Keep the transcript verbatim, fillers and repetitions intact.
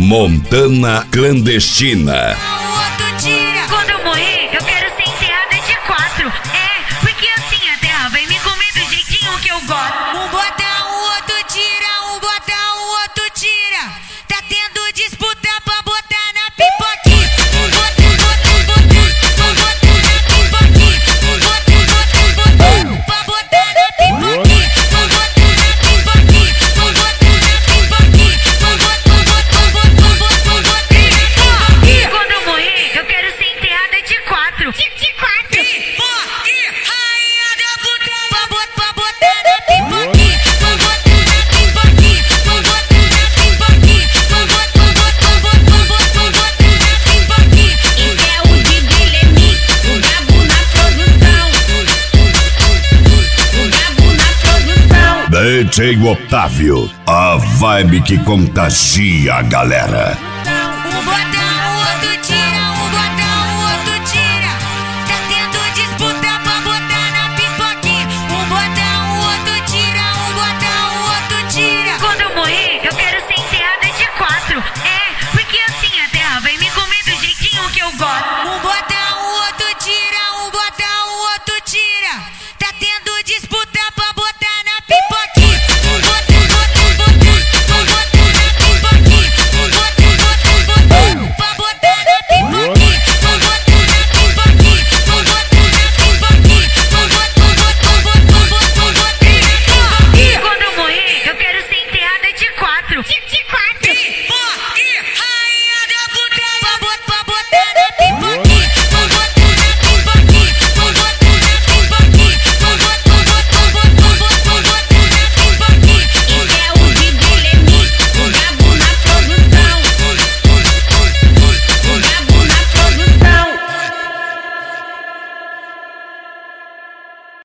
Montana Clandestina. Quando eu morrer, eu quero ser enterrada de quatro. É, porque assim a terra vai me comer do jeitinho que eu gosto. Um bota, o outro tira, um bota, o outro tira. Tá tendo disputa pra botar na pipoquinha. Um bota, bota, bota, pra botar na pipoquinha. Um bota, bota, bota, pra botar na pipoquinha. Um bota na pipoquinha, um bota na pipoquinha. Um bota, bota, bota, bota, bota. Quando eu morrer, eu quero ser enterrada de quatro. De quatro. Rainha da puta, pra botar, pra botar na pipoquinha. Pra botar na pipoquinha, pra botar na pipoquinha. Pra botar, botar, botar, botar, botar na pipoquinha. Isso é o D J Lemix, o Gabo na produção. O Gabo na produção. D J Otávio, a vibe que contagia a galera.